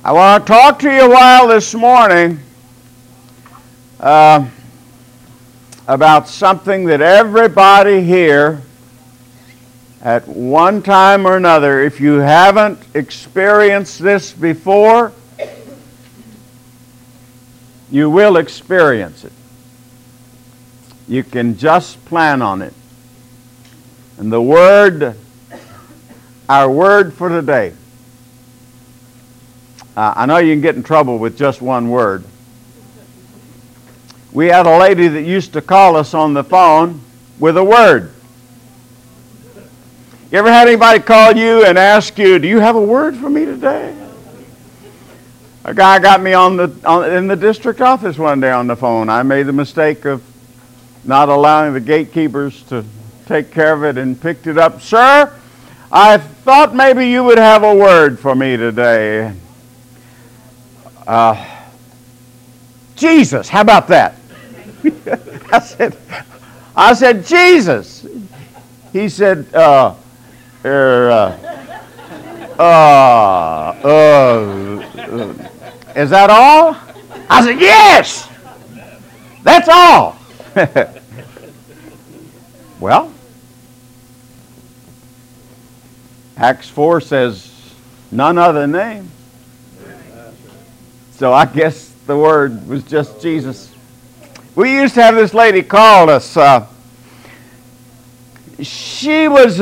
I want to talk to you a while this morning about something that everybody here at one time or another, if you haven't experienced this before, you will experience it. You can just plan on it. And our word for today, I know you can get in trouble with just one word. We had a lady that used to call us on the phone with a word. You ever had anybody call you and ask you, do you have a word for me today? A guy got me in the district office one day on the phone. I made the mistake of not allowing the gatekeepers to take care of it and picked it up. Sir, I thought maybe you would have a word for me today. Jesus, how about that? I said, Jesus. He said, is that all? I said, yes, that's all. Well, Acts 4 says, none other name. So I guess the word was just Jesus. We used to have this lady call us. She was,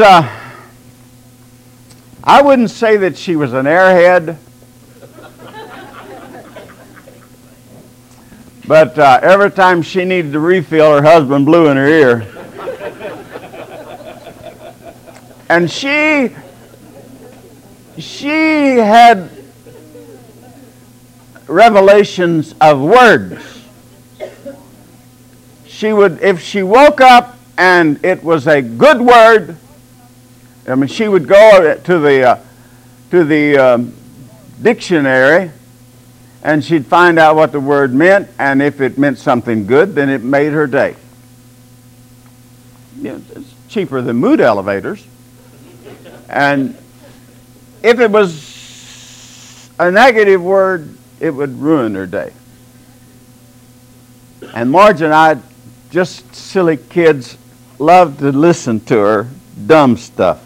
I wouldn't say that she was an airhead, but every time she needed to refill, her husband blew in her ear. And she had revelations of words. She would, if she woke up and it was a good word, I mean, she would go to the dictionary and she'd find out what the word meant, and if it meant something good, then it made her day. You know, it's cheaper than mood elevators. And if it was a negative word, it would ruin her day. And Marge and I, just silly kids, loved to listen to her dumb stuff.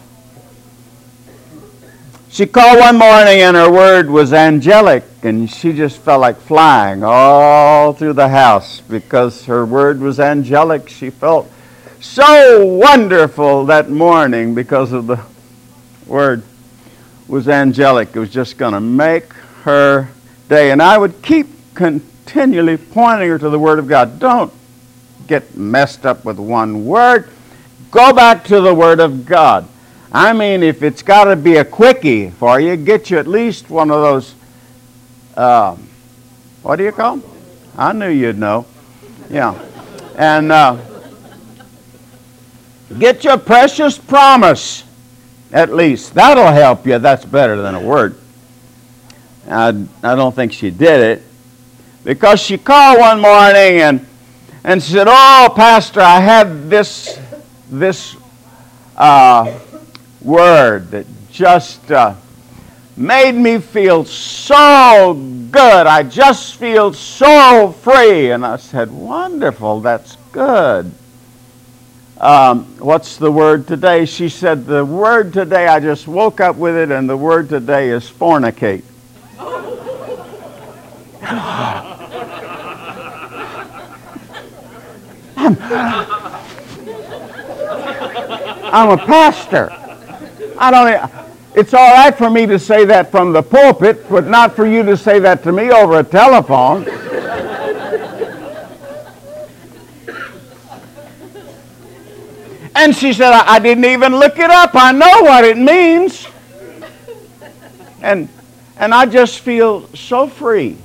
She called one morning and her word was angelic, and she just felt like flying all through the house because her word was angelic. She felt so wonderful that morning because of the word was angelic. It was just going to make her day. And I would keep continually pointing her to the Word of God. Don't get messed up with one word. Go back to the Word of God. I mean, if it's got to be a quickie for you, get you at least one of those, what do you call them? I knew you'd know. Yeah. And get your precious promise, at least. That'll help you. That's better than a word. I don't think she did it, because she called one morning and said, oh, Pastor, I had this word that just made me feel so good. I just feel so free. And I said, wonderful, that's good. What's the word today? She said, the word today, I just woke up with it, and the word today is fornicate. I'm a pastor. It's all right for me to say that from the pulpit, but not for you to say that to me over a telephone. And she said, I didn't even look it up. I know what it means. And I just feel so free.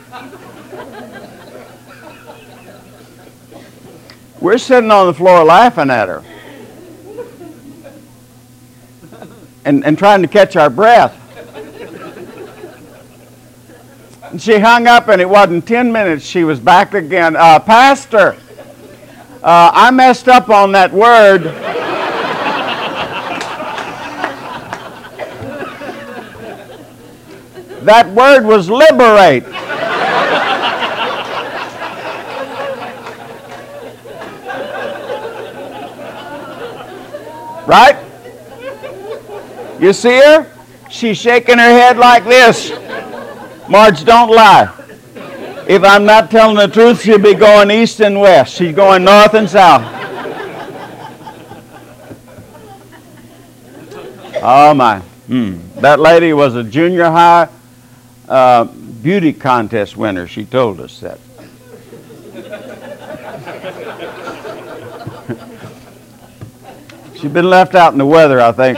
We're sitting on the floor laughing at her and trying to catch our breath. And she hung up, and it wasn't 10 minutes. She was back again. Pastor, I messed up on that word. That word was liberate. Right? You see her? She's shaking her head like this. Marge, don't lie. If I'm not telling the truth, she'll be going east and west. She's going north and south. Oh, my. That lady was a junior high beauty contest winner. She told us that. She's been left out in the weather, I think.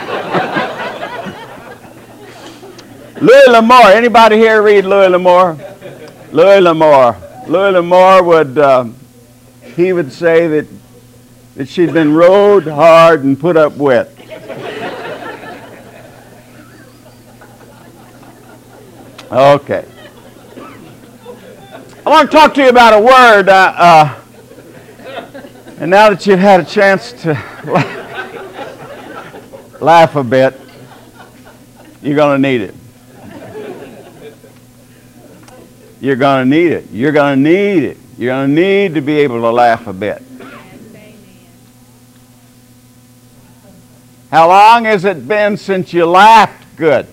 Louis L'Amour. Anybody here read Louis L'Amour? Louis L'Amour. Louis L'Amour would, he would say that she'd been rode hard and put up with. Okay. I want to talk to you about a word, and now that you've had a chance to laugh a bit, you're going to need it. You're going to need it. You're going to need it. You're going to need to be able to laugh a bit. How long has it been since you laughed good?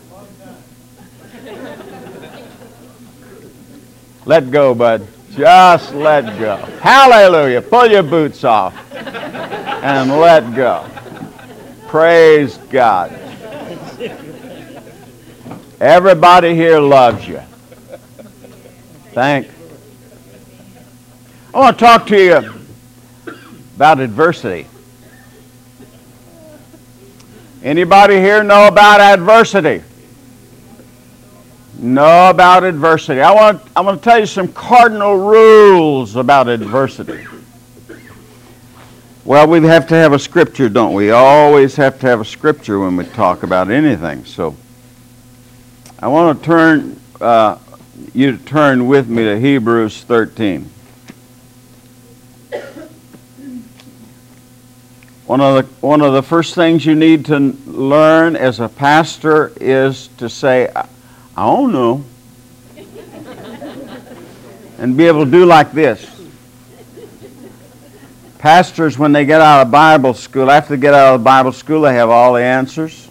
Let go, bud. Just let go. Hallelujah. Pull your boots off and let go. Praise God. Everybody here loves you. I want to talk to you about adversity. Anybody here know about adversity? Know about adversity. I want to tell you some cardinal rules about adversity. Well, we have to have a scripture, don't we? Always have to have a scripture when we talk about anything. So I want to turn you to turn with me to Hebrews 13. One of the first things you need to learn as a pastor is to say, I don't know. And be able to do like this. Pastors, when they get out of Bible school, after they get out of Bible school, they have all the answers.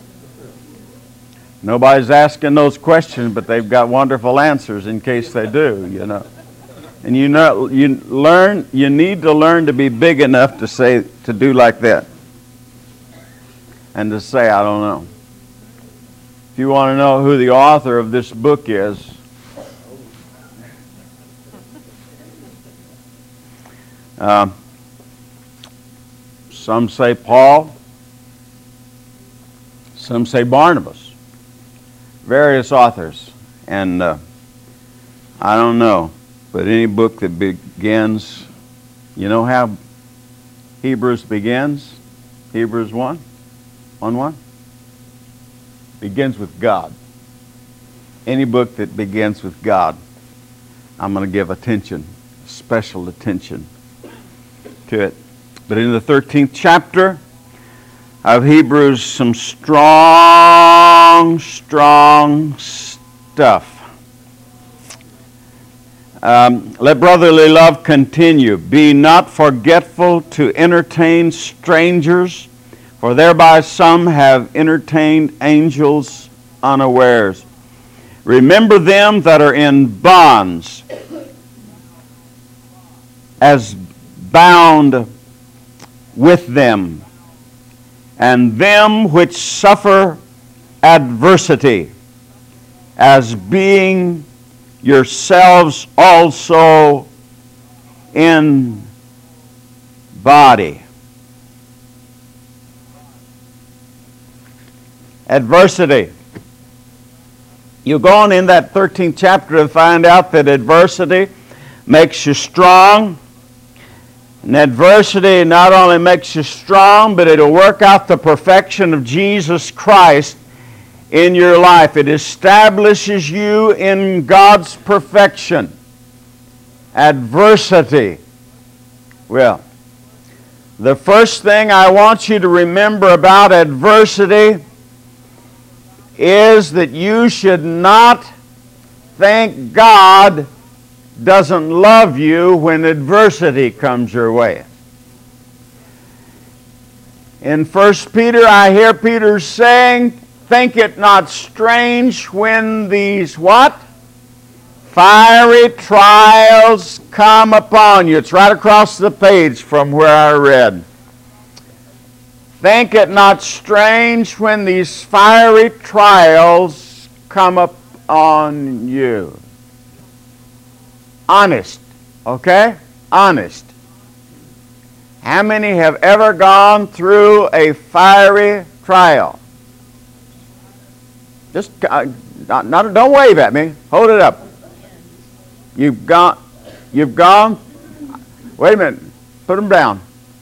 Nobody's asking those questions, but they've got wonderful answers in case they do, you know. And you need to learn to be big enough to do like that. And to say, I don't know. If you want to know who the author of this book is, some say Paul, some say Barnabas. Various authors. And I don't know, but any book that begins, you know how Hebrews begins? Hebrews 1:1? Begins with God. Any book that begins with God, I'm going to give attention, special attention to it. But in the 13th chapter of Hebrews, some strong stuff. Let brotherly love continue. Be not forgetful to entertain strangers, for thereby some have entertained angels unawares. Remember them that are in bonds, as bound with them, and them which suffer adversity, as being yourselves also in body. Adversity. You go on in that 13th chapter to find out that adversity makes you strong. And adversity not only makes you strong, but it'll work out the perfection of Jesus Christ in your life. It establishes you in God's perfection. Adversity. Well, the first thing I want you to remember about adversity is that you should not think God doesn't love you when adversity comes your way. In 1 Peter, I hear Peter saying, think it not strange when these what? Fiery trials come upon you. It's right across the page from where I read. Think it not strange when these fiery trials come upon you. Honest, okay? Honest. How many have ever gone through a fiery trial? Just don't wave at me. Hold it up. You've gone. Wait a minute. Put them down.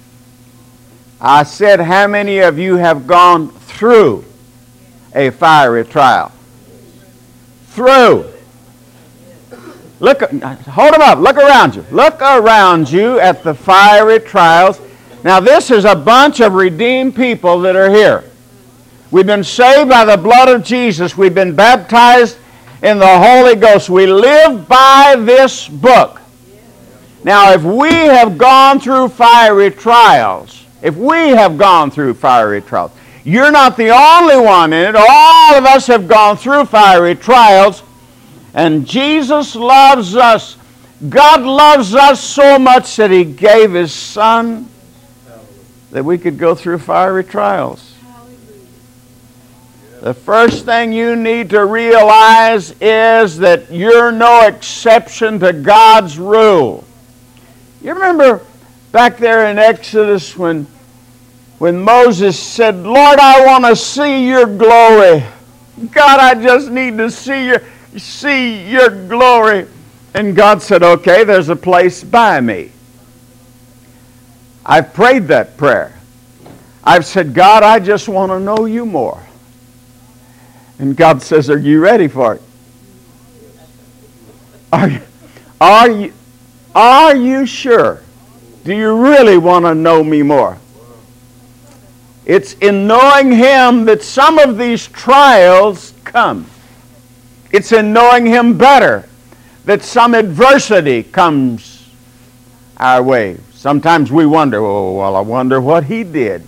I said, how many of you have gone through a fiery trial? Through. Look, hold them up. Look around you. Look around you at the fiery trials. Now, this is a bunch of redeemed people that are here. We've been saved by the blood of Jesus. We've been baptized in the Holy Ghost. We live by this book. Now, if we have gone through fiery trials, you're not the only one in it. All of us have gone through fiery trials. And Jesus loves us. God loves us so much that He gave His Son that we could go through fiery trials. The first thing you need to realize is that you're no exception to God's rule. You remember back there in Exodus when Moses said, Lord, I want to see your glory. God, I just need to see your glory. And God said, okay, there's a place by me. I've prayed that prayer. I've said, God, I just want to know you more. And God says, are you ready for it? Are you sure? Do you really want to know me more? It's in knowing Him that some of these trials come. It's in knowing Him better that some adversity comes our way. Sometimes we wonder, oh, well, I wonder what he did.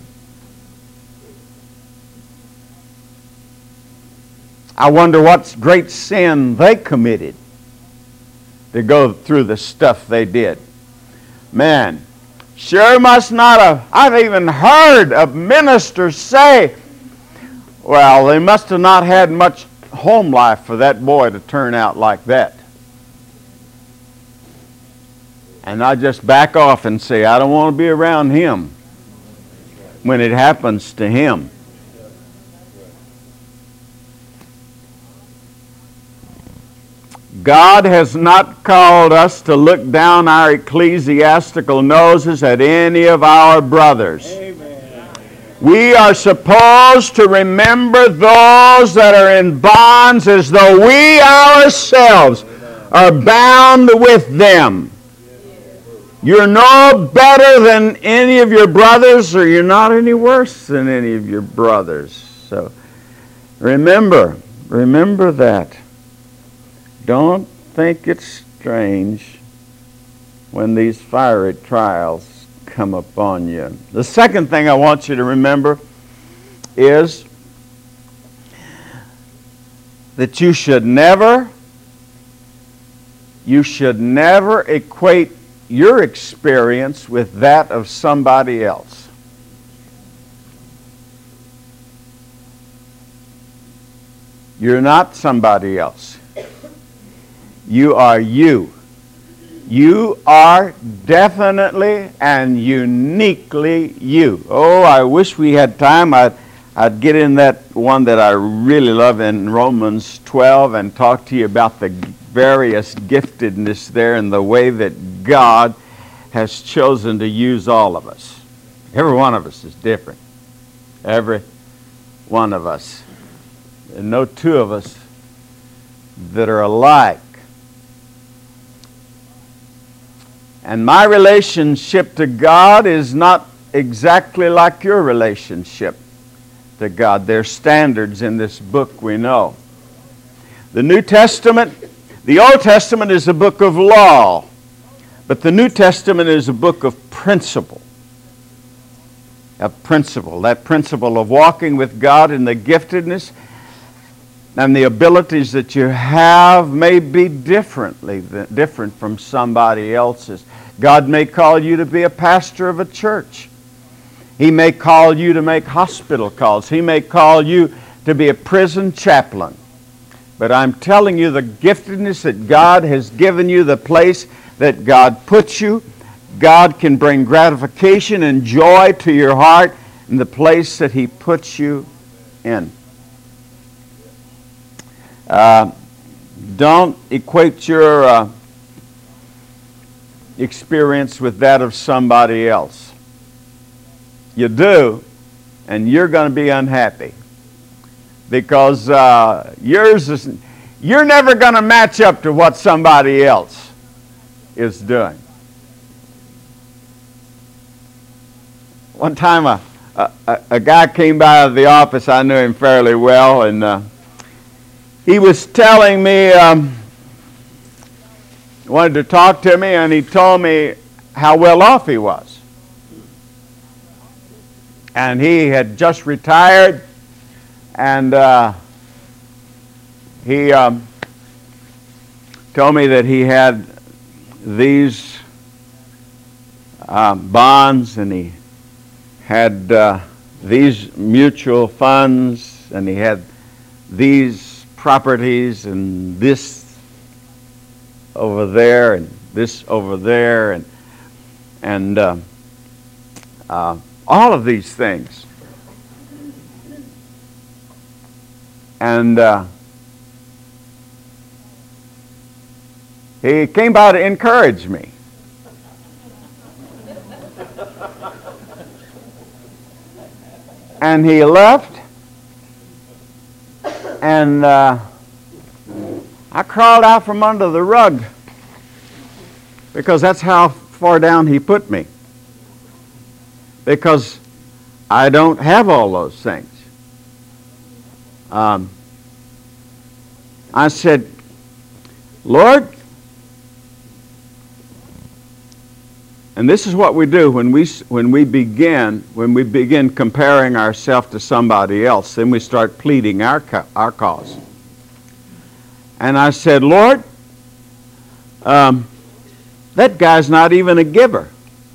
I wonder what great sin they committed to go through the stuff they did. Man, sure must not have. I've even heard of ministers say, well, they must have not had much home life for that boy to turn out like that. And I just back off and say, I don't want to be around him when it happens to him. God has not called us to look down our ecclesiastical noses at any of our brothers. Amen. We are supposed to remember those that are in bonds as though we ourselves are bound with them. You're no better than any of your brothers, or you're not any worse than any of your brothers. So remember that. Don't think it's strange when these fiery trials come upon you. The second thing I want you to remember is that you should never equate your experience with that of somebody else. You're not somebody else. You are you. You are definitely and uniquely you. Oh, I wish we had time. I'd get in that one that I really love in Romans 12 and talk to you about the various giftedness there and the way that God has chosen to use all of us. Every one of us is different. Every one of us. There are no two of us that are alike. And my relationship to God is not exactly like your relationship to God. There's standards in this book, we know. The New Testament, the Old Testament is a book of law, but the New Testament is a book of principle. That principle of walking with God, and the giftedness and the abilities that you have may be different from somebody else's. God may call you to be a pastor of a church. He may call you to make hospital calls. He may call you to be a prison chaplain. But I'm telling you, the giftedness that God has given you, the place that God puts you, God can bring gratification and joy to your heart in the place that He puts you in. Don't equate your experience with that of somebody else. You do, and you're going to be unhappy, because you're never going to match up to what somebody else is doing. One time a guy came by the office. I knew him fairly well, and he was telling me, wanted to talk to me, and he told me how well off he was. And he had just retired, and he told me that he had these bonds, and he had these mutual funds, and he had these properties, and this over there, and this over there, and all of these things. And he came by to encourage me. And he left, and I crawled out from under the rug, because that's how far down he put me. Because I don't have all those things. I said, Lord, and this is what we do when we begin comparing ourselves to somebody else. Then we start pleading our cause. And I said, Lord, that guy's not even a giver.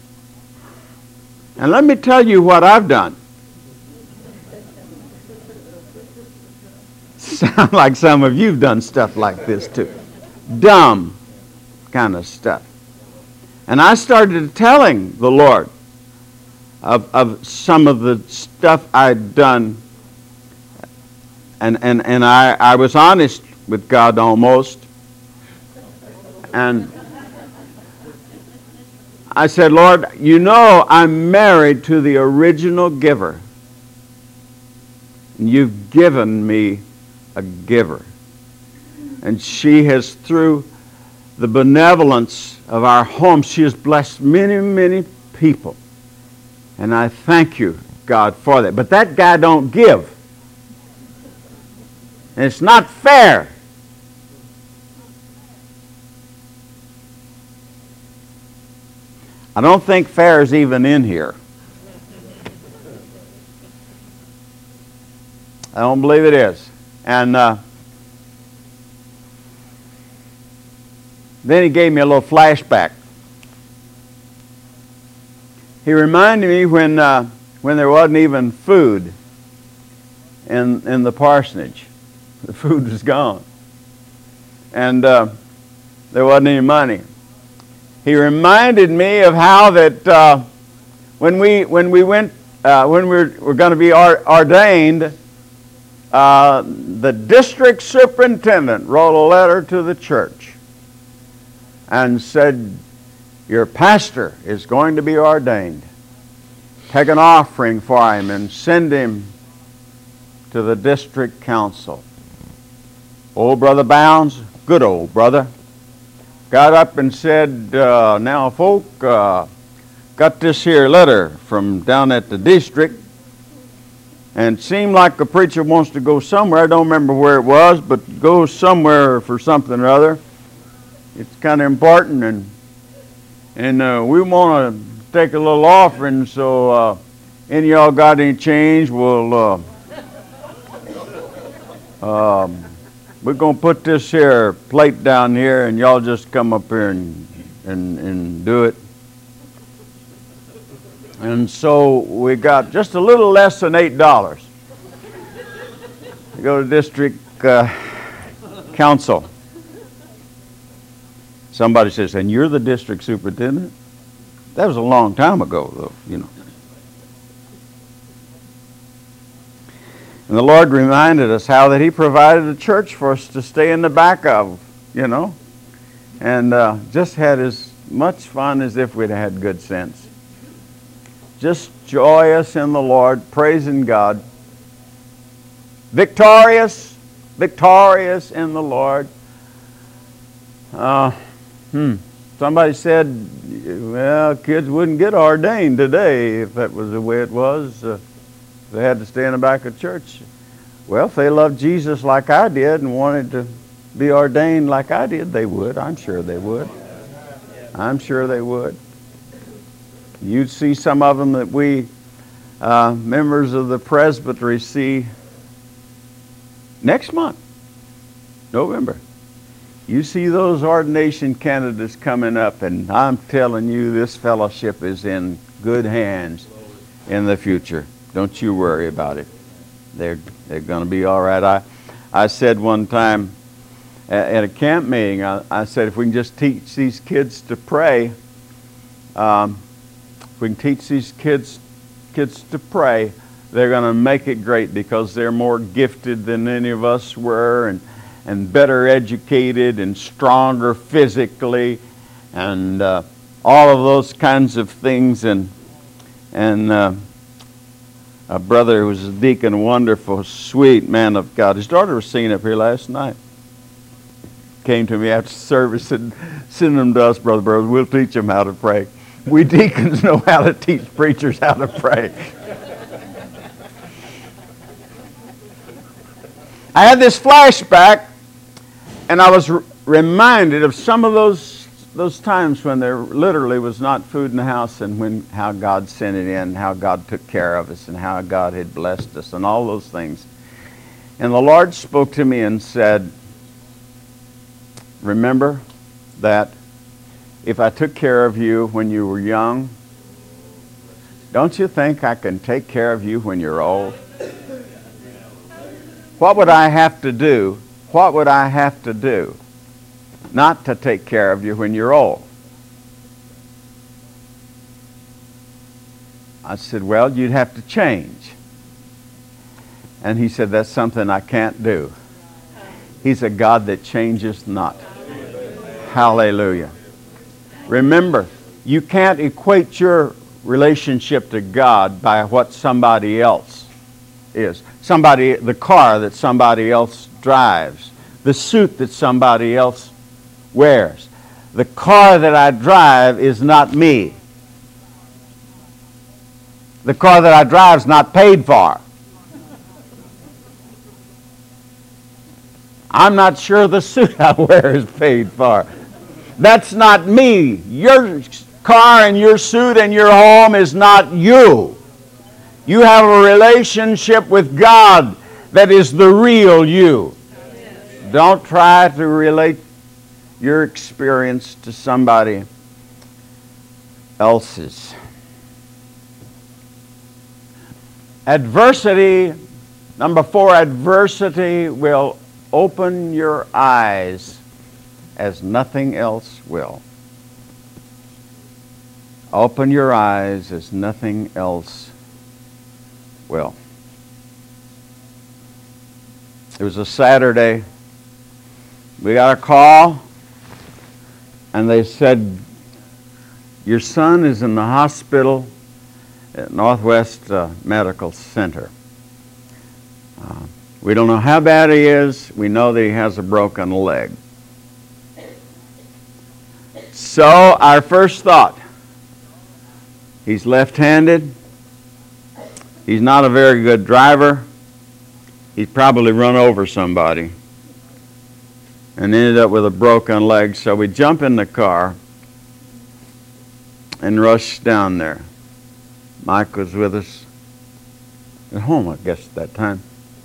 And let me tell you what I've done. Sound like some of you've done stuff like this too. Dumb kind of stuff. And I started telling the Lord of some of the stuff I'd done. And I was honest with God almost. And I said, Lord, you know I'm married to the original giver. And you've given me a giver. And she has, through the benevolence of our home, she has blessed many, many people. And I thank you, God, for that. But that guy don't give. And it's not fair. I don't think fair is even in here. I don't believe it is. And then he gave me a little flashback. He reminded me when there wasn't even food in the parsonage. The food was gone. And there wasn't any money. He reminded me of how that when we were going to be ordained, the district superintendent wrote a letter to the church and said, your pastor is going to be ordained. Take an offering for him and send him to the district council. Old Brother Bounds, good old brother, got up and said, now folk, got this here letter from down at the district, And it seemed like the preacher wants to go somewhere. I don't remember where it was, but goes somewhere for something or other. It's kind of important, and we want to take a little offering, so any of y'all got any change, we're going to put this here plate down here, and y'all just come up here and do it. And so we got just a little less than $8. We go to district council. Somebody says, and you're the district superintendent? That was a long time ago, though, you know. And the Lord reminded us how that He provided a church for us to stay in the back of, you know, and just had as much fun as if we'd had good sense. Just joyous in the Lord, praising God. Victorious in the Lord. Somebody said, well, kids wouldn't get ordained today if that was the way it was. They had to stay in the back of church. Well, if they loved Jesus like I did and wanted to be ordained like I did, they would. I'm sure they would. I'm sure they would. You'd see some of them that we, members of the presbytery, see next month, November. You see those ordination candidates coming up, and I'm telling you, this fellowship is in good hands in the future. Don't you worry about it. They're going to be all right. I said one time at a camp meeting, I said, if we can just teach these kids to pray, if we can teach these kids to pray, they're going to make it great, because they're more gifted than any of us were, and better educated and stronger physically, and all of those kinds of things. And a brother who was a deacon, a wonderful, sweet man of God. His daughter was singing up here last night. Came to me after service and send them to us, brother. We'll teach them how to pray. We deacons know how to teach preachers how to pray. I had this flashback, and I was reminded of some of those times when there literally was not food in the house, and how God sent it in, how God took care of us, and how God had blessed us, and all those things. And the Lord spoke to me and said, remember that if I took care of you when you were young, don't you think I can take care of you when you're old? What would I have to do? What would I have to do not to take care of you when you're old? I said, well, you'd have to change. And he said, that's something I can't do. He's a God that changes not. Hallelujah. Remember, you can't equate your relationship to God by what somebody else is. The car that somebody else drives, the suit that somebody else wears. The car that I drive is not me. The car that I drive is not paid for. I'm not sure the suit I wear is paid for. That's not me. Your car and your suit and your home is not you. You have a relationship with God that is the real you. Don't try to relate your experience to somebody else's. Adversity, number 4, adversity will open your eyes as nothing else will. Open your eyes as nothing else will. It was a Saturday. We got a call, and they said, your son is in the hospital at Northwest Medical Center. We don't know how bad he is. We know that he has a broken leg. So our first thought, he's left-handed. He's not a very good driver. He's probably run over somebody and ended up with a broken leg. So we jump in the car and rush down there. Mike was with us at home, I guess, at that time.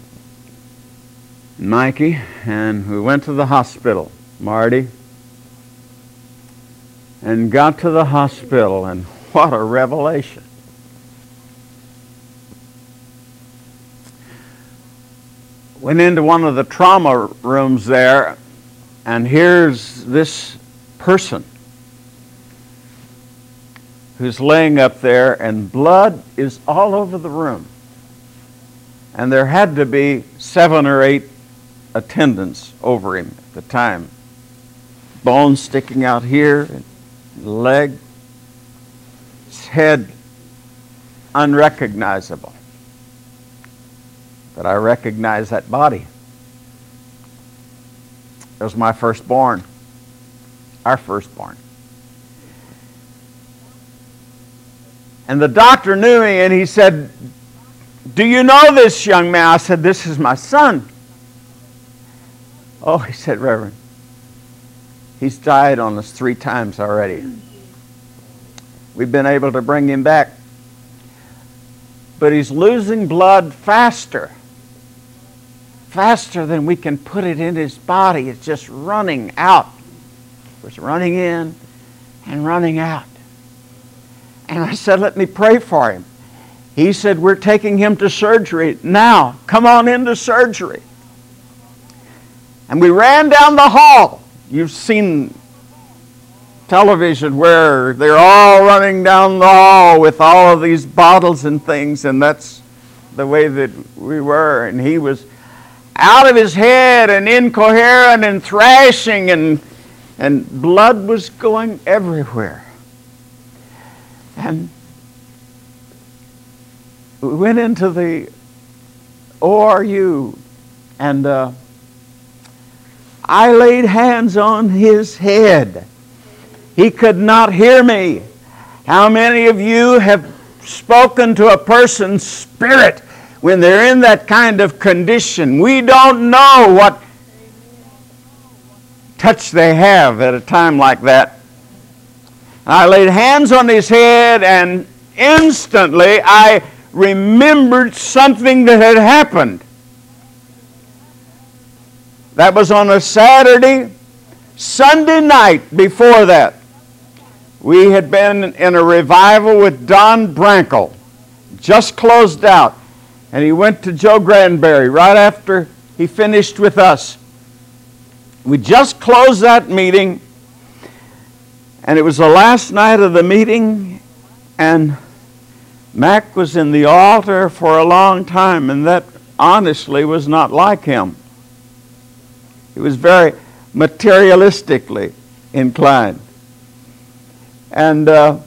Mikey, and we went to the hospital, Marty, and got to the hospital, and what a revelation. Went into one of the trauma rooms there, and here's this person who's laying up there, and blood is all over the room. And there had to be 7 or 8 attendants over him at the time. Bones sticking out here, leg, his head unrecognizable. But I recognize that body. It was my firstborn, our firstborn. And the doctor knew me, and he said, "Do you know this young man?" I said, "This is my son." "Oh," he said, "Reverend, he's died on us 3 times already. We've been able to bring him back. But he's losing blood faster than we can put it in his body. It's just running out. It's running in and running out." And I said, "Let me pray for him." He said, "We're taking him to surgery now. Come on into surgery." And we ran down the hall. You've seen television where they're all running down the hall with all of these bottles and things, and that's the way that we were. And he was out of his head and incoherent and thrashing, and blood was going everywhere. And we went into the ORU, and I laid hands on his head. He could not hear me. How many of you have spoken to a person's spirit when they're in that kind of condition? We don't know what touch they have at a time like that. I laid hands on his head, and instantly I remembered something that had happened. That was on a Saturday. Sunday night before that, we had been in a revival with Don Brankel, just closed out. And he went to Joe Granberry right after he finished with us. We just closed that meeting, and it was the last night of the meeting, and Mac was in the altar for a long time, and that honestly was not like him. He was very materialistically inclined. And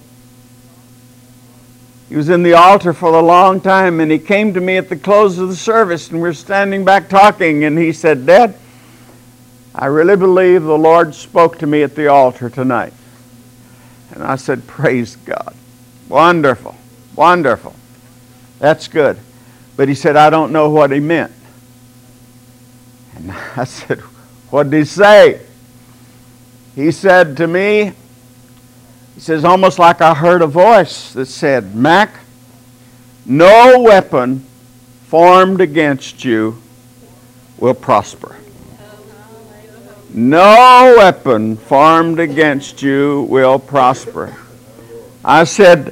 he was in the altar for a long time, and he came to me at the close of the service, and we were standing back talking, and he said, "Dad, I really believe the Lord spoke to me at the altar tonight." And I said, "Praise God. Wonderful, wonderful. That's good." But he said, "I don't know what he meant." And I said, "What did he say?" He said to me, he says, almost like I heard a voice that said, "Mac, no weapon formed against you will prosper. No weapon formed against you will prosper." I said,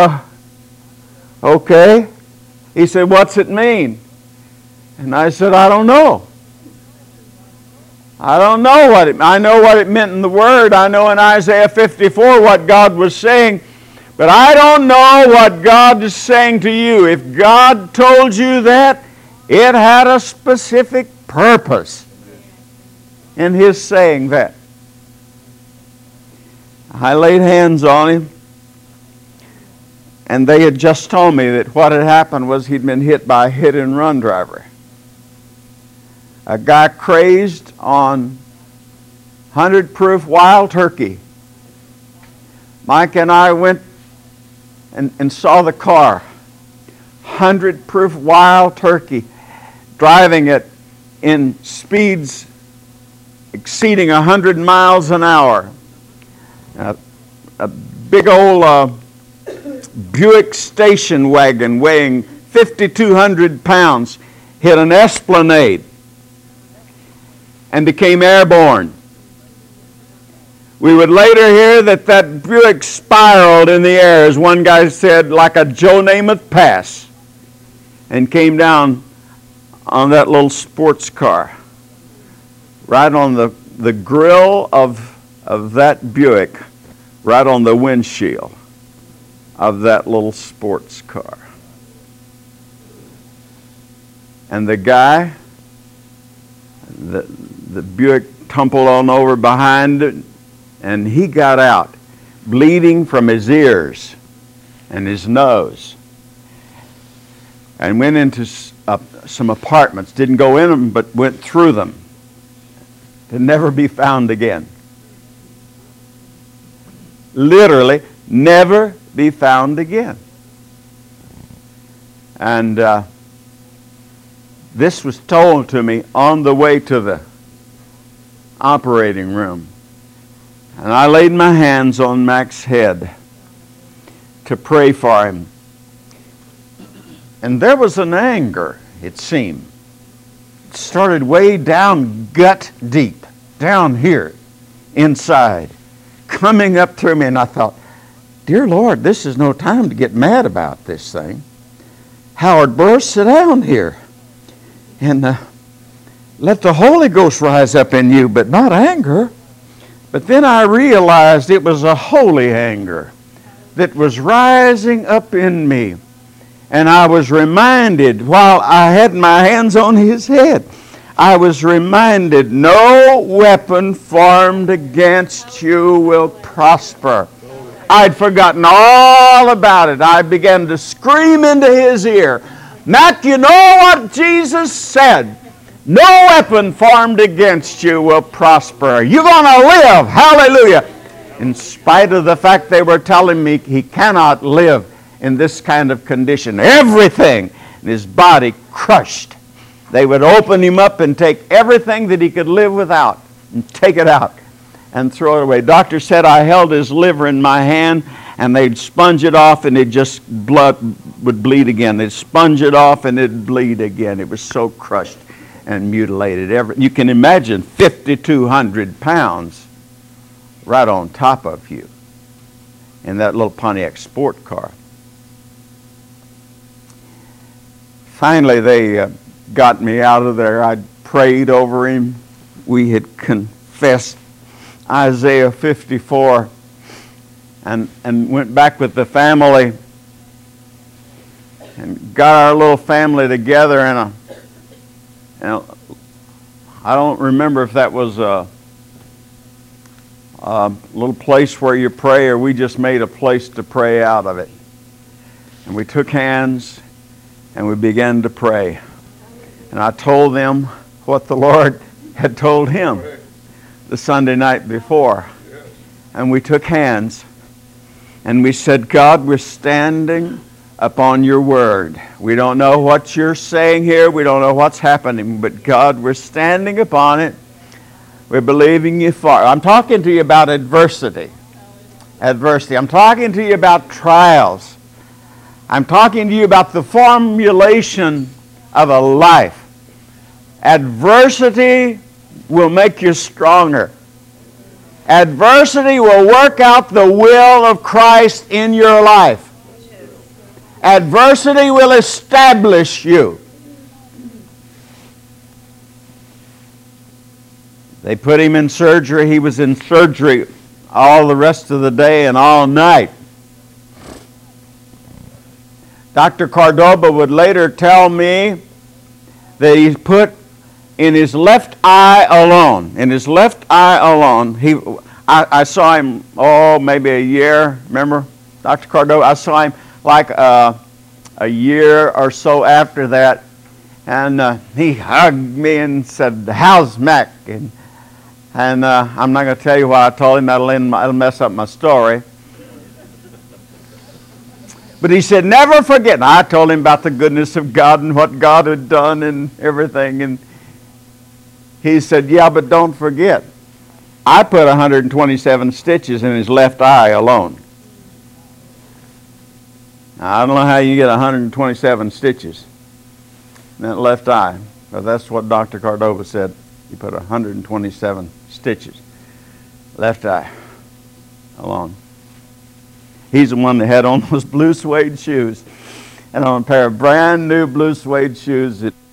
"Okay." He said, "What's it mean?" And I said, "I don't know. I don't know what it meant. I know what it meant in the Word. I know in Isaiah 54 what God was saying. But I don't know what God is saying to you. If God told you that, it had a specific purpose in His saying that." I laid hands on him, and they had just told me that what had happened was he'd been hit by a hit-and-run driver. A guy crazed on 100-proof wild turkey. Mike and I went and saw the car. 100 proof wild turkey, driving it in speeds exceeding 100 miles an hour. A big old Buick station wagon weighing 5,200 pounds hit an esplanade and became airborne. We would later hear that that Buick spiraled in the air, as one guy said, like a Joe Namath pass, and came down on that little sports car, right on the grill of that Buick, right on the windshield of that little sports car. And the guy, the Buick tumbled on over behind it, and he got out, bleeding from his ears and his nose, and went into some apartments. Didn't go in them, but went through them, to never be found again. Literally, never be found again. And this was told to me on the way to the operating room. And I laid my hands on Mac's head to pray for him. And there was an anger, it seemed. It started way down, gut deep, down here, inside, coming up through me. And I thought, dear Lord, this is no time to get mad about this thing. Howard Burr, sit down here and let the Holy Ghost rise up in you, but not anger. But then I realized it was a holy anger that was rising up in me. And I was reminded, while I had my hands on his head, I was reminded, no weapon formed against you will prosper. I'd forgotten all about it. I began to scream into his ear, Mac, you know what Jesus said? No weapon formed against you will prosper. You're going to live. Hallelujah. In spite of the fact they were telling me he cannot live in this kind of condition. Everything in his body crushed. They would open him up and take everything that he could live without and take it out and throw it away. Doctor said I held his liver in my hand and they'd sponge it off and it just blood would bleed again. They'd sponge it off and it'd bleed again. It was so crushed and mutilated. You can imagine 5,200 pounds right on top of you in that little Pontiac sport car. Finally, they got me out of there. I prayed over him. We had confessed Isaiah 54 and went back with the family and got our little family together in a I don't remember if that was a little place where you pray or we just made a place to pray out of it. And we took hands and we began to pray. And I told them what the Lord had told him the Sunday night before. And we took hands and we said, God, we're standing upon your word. We don't know what you're saying here. We don't know what's happening. But God, we're standing upon it. We're believing you for it. I'm talking to you about adversity. Adversity. I'm talking to you about trials. I'm talking to you about the formulation of a life. Adversity will make you stronger. Adversity will work out the will of Christ in your life. Adversity will establish you. They put him in surgery. He was in surgery all the rest of the day and all night. Dr. Cordoba would later tell me that he put in his left eye alone, I saw him, maybe a year, remember, Dr. Cordoba? I saw him like a year or so after that, and he hugged me and said, how's Mac? And I'm not going to tell you what I told him. That'll mess up my story. But he said, never forget. And I told him about the goodness of God and what God had done and everything. And he said, yeah, but don't forget. I put 127 stitches in his left eye alone. Now, I don't know how you get 127 stitches in that left eye, but that's what Dr. Cordova said. He put 127 stitches, left eye alone. He's the one that had on those blue suede shoes and on a pair of brand new blue suede shoes that